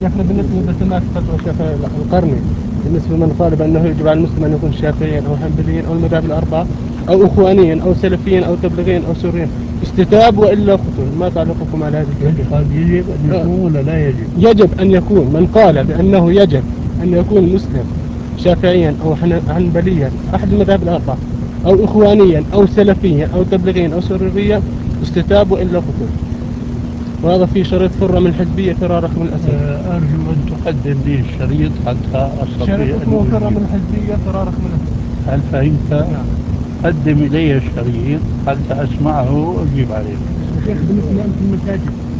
شيخنا بالنسبة لسماعة فتوى الشيخ القرني بالنسبة لمن طالب أنه يجب على المسلم أن يكون شافعيا أو حنبليا أو المذاهب الأربعة أو إخوانيا أو سلفيا أو تبليغيا أو سوريا استتاب وإلا خطوة. ما تعليقكم على هذه الفكرة؟ يجب أن يكون ولا لا يجب؟ يجب أن يكون. من قال بأنه يجب أن يكون مسلم شافعيا أو حنبليا أحد المذاهب الأربعة أو إخوانيا أو سلفيا أو تبليغيا أو سوريا استتاب وإلا خطوة. وهذا في شريط فرة من الحزبية فرارك من الأسد. أرجو أن تقدم لي الشريط حتى أستطيع شريط أن اسمه فرة أجيب. من الحزبية فرارك من الأسد. هل فهمت؟ نعم. قدم إلي الشريط حتى أسمعه وأجيب عليه. شيخ بالنسبة لأمس المساجد